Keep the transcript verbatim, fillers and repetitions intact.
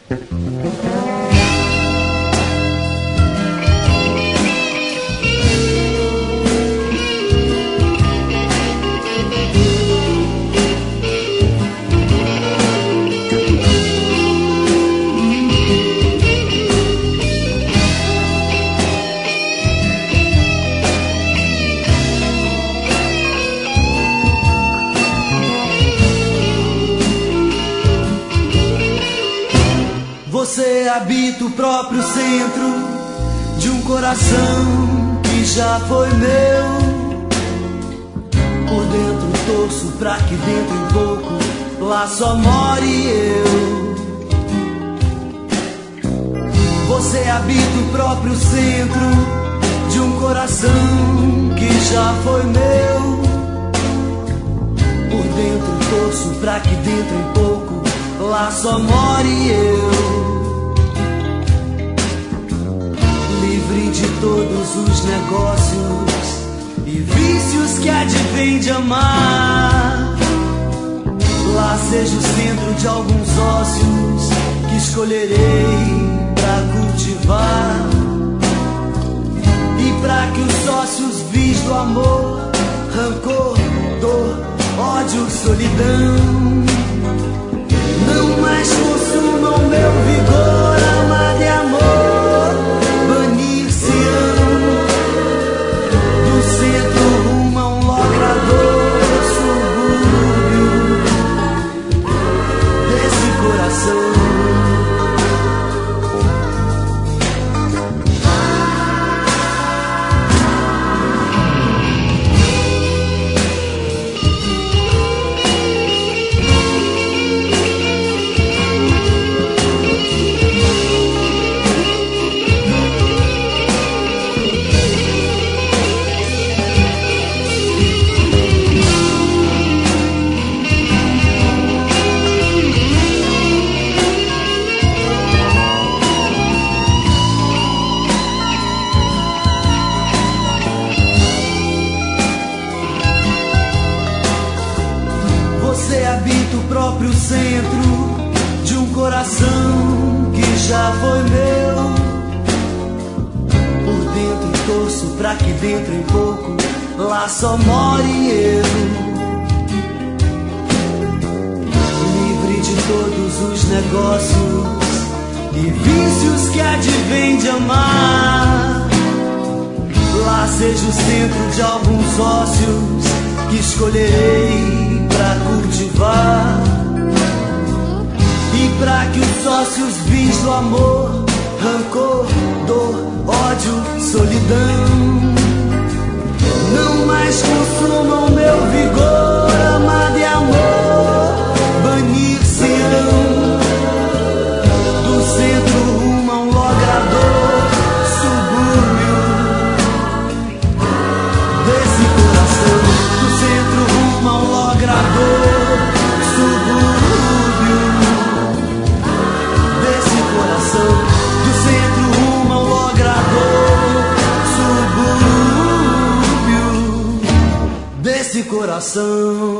Você habita o próprio centro de um coração que já foi meu. Por dentro torço pra que dentro em pouco lá só more eu. Você habita o próprio centro de um coração que já foi meu. Por dentro torço pra que dentro em pouco lá só more eu. Livre de todos os negócios e vícios que advém de amar. Lá seja o centro de alguns ócios que escolherei pra cultivar. E pra que os sócios vis do amor, rancor, dor, ódio, solidão não mais consumam meu vigor, amado e amor, banir-se-ão do centro rumo a um logrador subúrbio desse coração. Você habita o próprio centro de um coração que já foi meu. Por dentro torço pra que dentro em pouco lá só more eu. Livre de todos os negócios e vícios que advém de amar. Lá seja o centro de alguns ócios que escolherei pra cultivar. E pra que os sócios vis do amor, rancor, dor, ódio, solidão não mais consumam meu vigor, amado e amor, banir-se-ão do centro rumo a um logrador subúrbio desse coração. Do centro rumo a um logrador subúrbio desse coração. Do centro rumo a um logrador subúrbio desse coração.